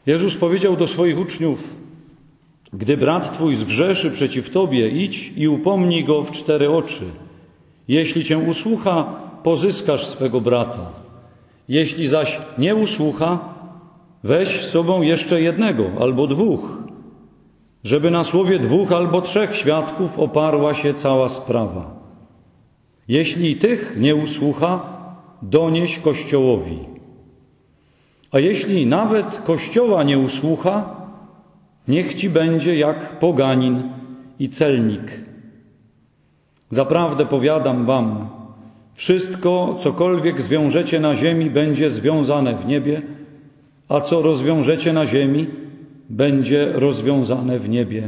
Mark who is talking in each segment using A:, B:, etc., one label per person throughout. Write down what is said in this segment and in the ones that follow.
A: Jezus powiedział do swoich uczniów: gdy brat twój zgrzeszy przeciw tobie, idź i upomnij go w 4 oczy. Jeśli cię usłucha, pozyskasz swego brata. Jeśli zaś nie usłucha, weź z sobą jeszcze 1 albo 2, żeby na słowie 2 albo 3 świadków oparła się cała sprawa. Jeśli tych nie usłucha, donieś Kościołowi. A jeśli nawet Kościoła nie usłucha, niech ci będzie jak poganin i celnik. Zaprawdę powiadam wam, wszystko, cokolwiek zwiążecie na ziemi, będzie związane w niebie, a co rozwiążecie na ziemi, będzie rozwiązane w niebie.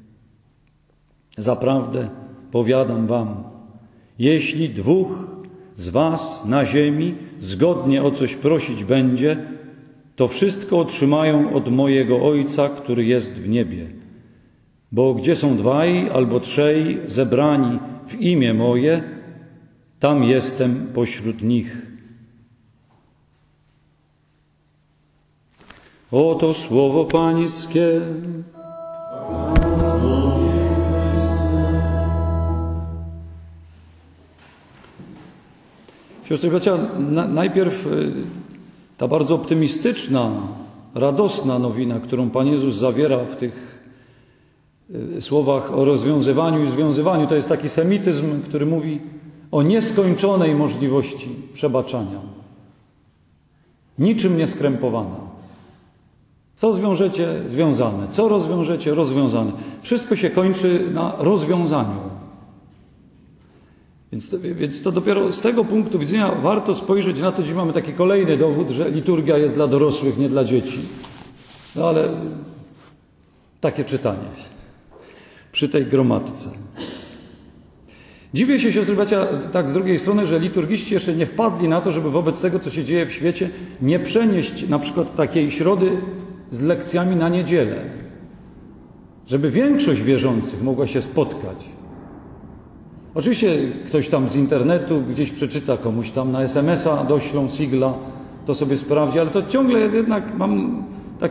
A: Zaprawdę powiadam wam, jeśli 2 z was na ziemi zgodnie o coś prosić będzie, to wszystko otrzymają od mojego Ojca, który jest w niebie. Bo gdzie są 2 albo 3 zebrani w imię moje, tam jestem pośród nich. Oto słowo Pańskie. Siostry i bracia, najpierw ta bardzo optymistyczna, radosna nowina, którą Pan Jezus zawiera w tych słowach o rozwiązywaniu i związywaniu, to jest taki semityzm, który mówi o nieskończonej możliwości przebaczania. Niczym nieskrępowana. Co zwiążecie? Związane. Co rozwiążecie? Rozwiązane. Wszystko się kończy na rozwiązaniu. Więc to dopiero z tego punktu widzenia warto spojrzeć na to, gdzie mamy taki kolejny dowód, że liturgia jest dla dorosłych, nie dla dzieci. No ale takie czytanie przy tej gromadce. Dziwię się, siostry bracia, tak z drugiej strony, że liturgiści jeszcze nie wpadli na to, żeby wobec tego, co się dzieje w świecie, nie przenieść na przykład takiej środy z lekcjami na niedzielę. Żeby większość wierzących mogła się spotkać. Oczywiście ktoś tam z internetu gdzieś przeczyta, komuś tam na SMS-a doślą sigla, to sobie sprawdzi, ale to ciągle jednak mam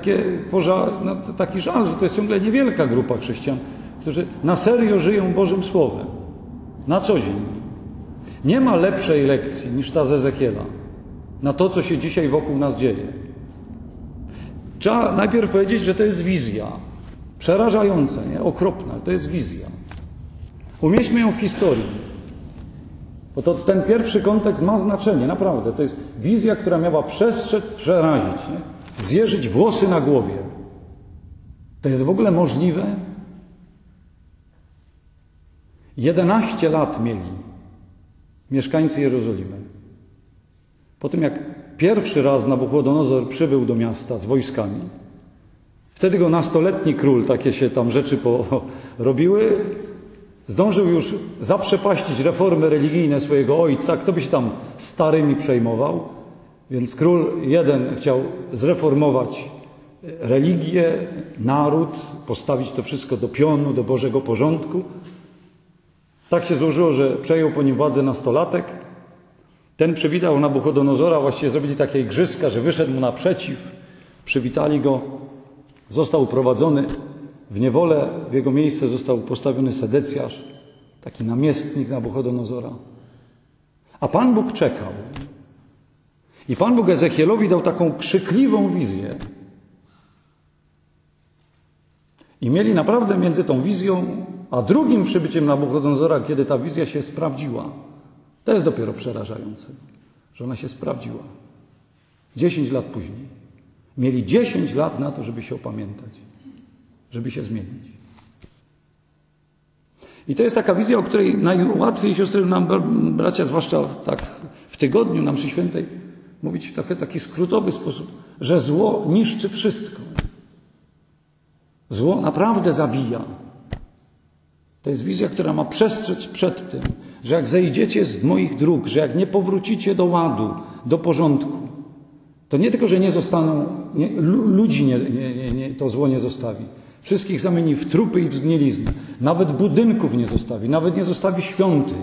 A: taki żal, że to jest ciągle niewielka grupa chrześcijan, którzy na serio żyją Bożym Słowem. Na co dzień. Nie ma lepszej lekcji niż ta z Ezechiela na to, co się dzisiaj wokół nas dzieje. Trzeba najpierw powiedzieć, że to jest wizja. Przerażająca, nie? Okropna. To jest wizja. Umieśćmy ją w historii. Bo ten pierwszy kontekst ma znaczenie, naprawdę. To jest wizja, która miała przestrzec, przerazić, nie? Zjeżyć włosy na głowie. To jest w ogóle możliwe? 11 lat mieli mieszkańcy Jerozolimy. Po tym, jak pierwszy raz Nabuchodonozor przybył do miasta z wojskami, wtedy go nastoletni król, takie się tam rzeczy robiły, zdążył już zaprzepaścić reformy religijne swojego ojca. Kto by się tam starymi przejmował? Więc król jeden chciał zreformować religię, naród, postawić to wszystko do pionu, do Bożego porządku. Tak się złożyło, że przejął po nim władzę nastolatek. Ten przywitał Nabuchodonozora, właściwie zrobili takie igrzyska, że wyszedł mu naprzeciw, przywitali go, został uprowadzony w niewolę, w jego miejsce został postawiony Sedecjasz, taki namiestnik Nabuchodonozora. A Pan Bóg czekał. I Pan Bóg Ezechielowi dał taką krzykliwą wizję. I mieli naprawdę między tą wizją a drugim przybyciem Nabuchodonozora, kiedy ta wizja się sprawdziła. To jest dopiero przerażające, że ona się sprawdziła. 10 lat później. Mieli 10 lat na to, żeby się opamiętać, żeby się zmienić. I to jest taka wizja, o której najłatwiej, siostry, nam, bracia, zwłaszcza tak w tygodniu na mszy świętej, mówić w taki skrótowy sposób, że zło niszczy wszystko. Zło naprawdę zabija. To jest wizja, która ma przestrzec przed tym, że jak zejdziecie z moich dróg, że jak nie powrócicie do ładu, do porządku, to nie tylko, że nie zostaną, ludzi to zło nie zostawi. Wszystkich zamieni w trupy i w zgniliznę. Nawet budynków nie zostawi, nawet nie zostawi świątyń.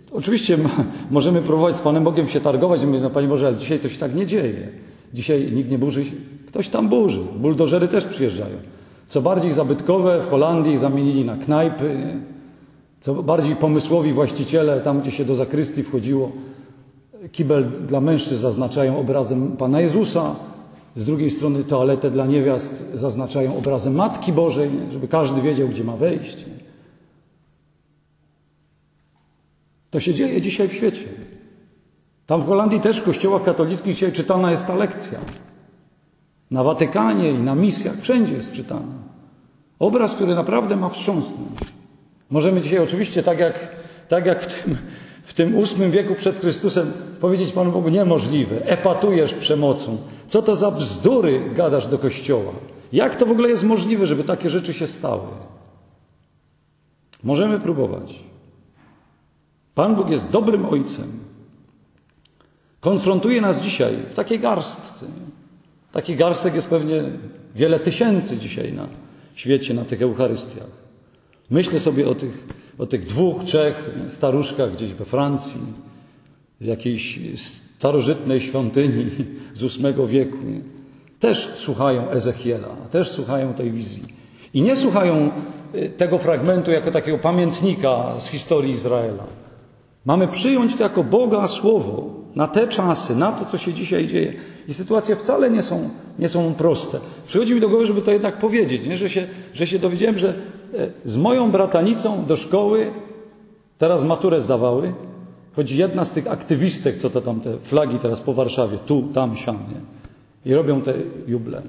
A: Oczywiście możemy próbować z Panem Bogiem się targować i mówić, no Panie Boże, ale dzisiaj to się tak nie dzieje. Dzisiaj nikt nie burzy, ktoś tam burzy. Buldożery też przyjeżdżają. Co bardziej zabytkowe w Holandii zamienili na knajpy. Co bardziej pomysłowi właściciele, tam gdzie się do zakrystii wchodziło, kibel dla mężczyzn zaznaczają obrazem Pana Jezusa. Z drugiej strony toaletę dla niewiast zaznaczają obrazem Matki Bożej, żeby każdy wiedział, gdzie ma wejść. To się dzieje dzisiaj w świecie. Tam w Holandii też w kościołach katolickich dzisiaj czytana jest ta lekcja. Na Watykanie i na misjach, wszędzie jest czytana. Obraz, który naprawdę ma wstrząsnąć. Możemy dzisiaj oczywiście, tak jak w tym VIII wieku przed Chrystusem, powiedzieć Panu Bogu, niemożliwe, epatujesz przemocą. Co to za bzdury gadasz do Kościoła? Jak to w ogóle jest możliwe, żeby takie rzeczy się stały? Możemy próbować. Pan Bóg jest dobrym Ojcem. Konfrontuje nas dzisiaj w takiej garstce. Takich garstek jest pewnie wiele tysięcy dzisiaj na świecie, na tych Eucharystiach. Myślę sobie o tych 2, 3 staruszkach gdzieś we Francji, w jakiejś starożytnej świątyni z VIII wieku. Też słuchają Ezechiela, też słuchają tej wizji. I nie słuchają tego fragmentu jako takiego pamiętnika z historii Izraela. Mamy przyjąć to jako Boga słowo na te czasy, na to, co się dzisiaj dzieje. I sytuacje wcale nie są proste. Przychodzi mi do głowy, żeby to jednak powiedzieć, nie? Że się dowiedziałem, że z moją bratanicą do szkoły teraz maturę zdawały. Chodzi jedna z tych aktywistek, co to tam te flagi teraz po Warszawie, tu, tam, siam, nie? I robią te juble.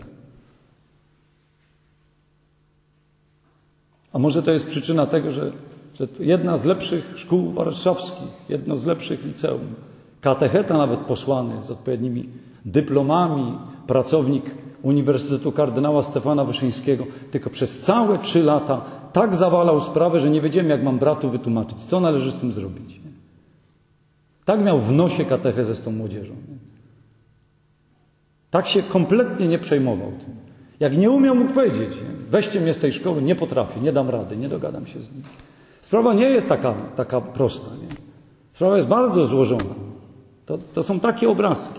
A: A może to jest przyczyna tego, że jedna z lepszych szkół warszawskich, jedno z lepszych liceum, katecheta nawet posłany z odpowiednimi dyplomami, pracownik Uniwersytetu Kardynała Stefana Wyszyńskiego, tylko przez całe 3 lata tak zawalał sprawę, że nie wiedziałem, jak mam bratu wytłumaczyć, co należy z tym zrobić. Nie? Tak miał w nosie katechezę z tą młodzieżą. Nie? Tak się kompletnie nie przejmował tym. Jak nie umiał, mógł powiedzieć, nie? Weźcie mnie z tej szkoły, nie potrafię, nie dam rady, nie dogadam się z nim. Sprawa nie jest taka prosta. Nie? Sprawa jest bardzo złożona. To są takie obrazki.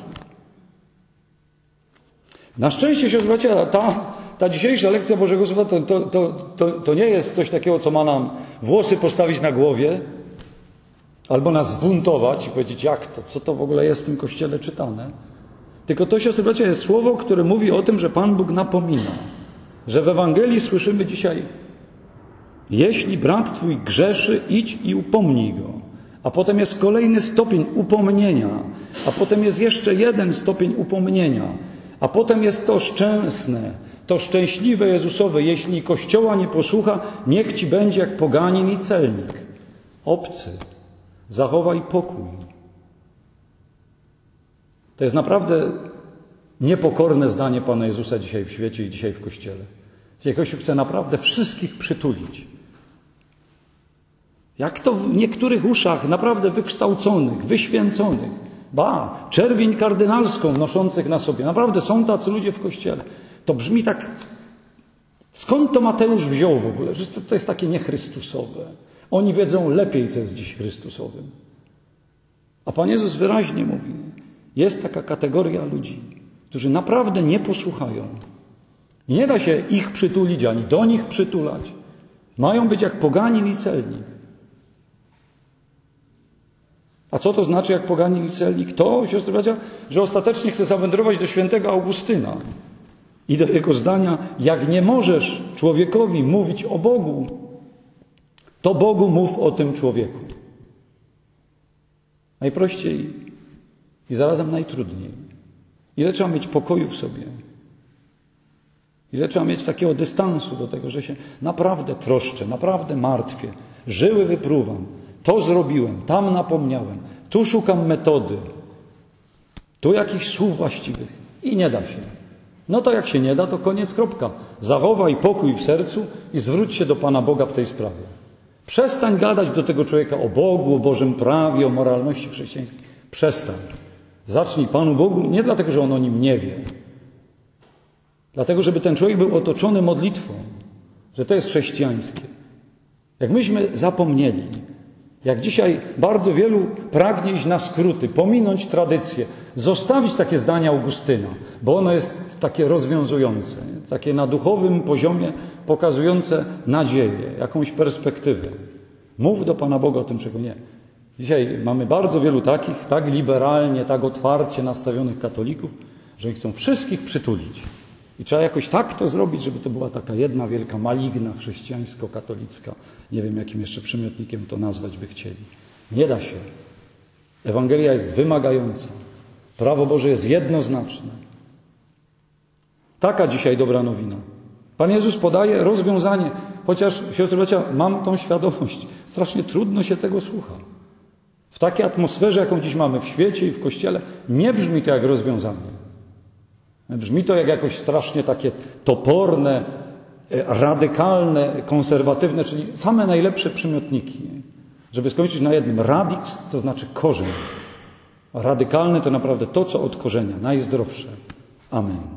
A: Na szczęście, siostry bracia, ta dzisiejsza lekcja Bożego Słowa to nie jest coś takiego, co ma nam włosy postawić na głowie albo nas zbuntować i powiedzieć, jak to, co to w ogóle jest w tym Kościele czytane. Tylko to, siostry bracia, jest słowo, które mówi o tym, że Pan Bóg napomina. Że w Ewangelii słyszymy dzisiaj, jeśli brat twój grzeszy, idź i upomnij go. A potem jest kolejny stopień upomnienia. A potem jest jeszcze jeden stopień upomnienia. A potem jest to szczęsne, to szczęśliwe Jezusowe. Jeśli Kościoła nie posłucha, niech ci będzie jak poganin i celnik. Obcy, zachowaj pokój. To jest naprawdę niepokorne zdanie Pana Jezusa dzisiaj w świecie i dzisiaj w Kościele. Dzisiaj Kościół chce naprawdę wszystkich przytulić. Jak to w niektórych uszach naprawdę wykształconych, wyświęconych, czerwień kardynalską noszących na sobie. Naprawdę są tacy ludzie w Kościele. To brzmi tak, skąd to Mateusz wziął w ogóle? Że to jest takie niechrystusowe. Oni wiedzą lepiej, co jest dziś chrystusowym. A Pan Jezus wyraźnie mówi, jest taka kategoria ludzi, którzy naprawdę nie posłuchają. I nie da się ich przytulić, ani do nich przytulać. Mają być jak poganin i celnik. A co to znaczy jak poganin i celnik? To, siostry bracia, że ostatecznie chce zawędrować do świętego Augustyna i do jego zdania, jak nie możesz człowiekowi mówić o Bogu, to Bogu mów o tym człowieku. Najprościej i zarazem najtrudniej. Ile trzeba mieć pokoju w sobie? Ile trzeba mieć takiego dystansu do tego, że się naprawdę troszczę, naprawdę martwię, żyły wypruwam, to zrobiłem, tam napomniałem, tu szukam metody, tu jakichś słów właściwych i nie da się. No to jak się nie da, to koniec, kropka. Zachowaj pokój w sercu i zwróć się do Pana Boga w tej sprawie. Przestań gadać do tego człowieka o Bogu, o Bożym prawie, o moralności chrześcijańskiej. Przestań. Zacznij Panu Bogu nie dlatego, że On o Nim nie wie. Dlatego, żeby ten człowiek był otoczony modlitwą, że to jest chrześcijańskie. Jak myśmy zapomnieli, Jak dzisiaj bardzo wielu pragnie iść na skróty, pominąć tradycję, zostawić takie zdania Augustyna, bo ono jest takie rozwiązujące, takie na duchowym poziomie pokazujące nadzieję, jakąś perspektywę. Mów do Pana Boga o tym, czego nie. Dzisiaj mamy bardzo wielu takich, tak liberalnie, tak otwarcie nastawionych katolików, że oni chcą wszystkich przytulić. I trzeba jakoś tak to zrobić, żeby to była taka jedna wielka, maligna, chrześcijańsko-katolicka. Nie wiem, jakim jeszcze przymiotnikiem to nazwać by chcieli. Nie da się. Ewangelia jest wymagająca. Prawo Boże jest jednoznaczne. Taka dzisiaj dobra nowina. Pan Jezus podaje rozwiązanie, chociaż, siostry bracia, mam tą świadomość. Strasznie trudno się tego słucha. W takiej atmosferze, jaką dziś mamy w świecie i w Kościele, nie brzmi to jak rozwiązanie. Brzmi to jak jakoś strasznie takie toporne, radykalne, konserwatywne, czyli same najlepsze przymiotniki. Żeby skończyć na jednym. Radix to znaczy korzeń. A radykalne to naprawdę to, co od korzenia. Najzdrowsze. Amen.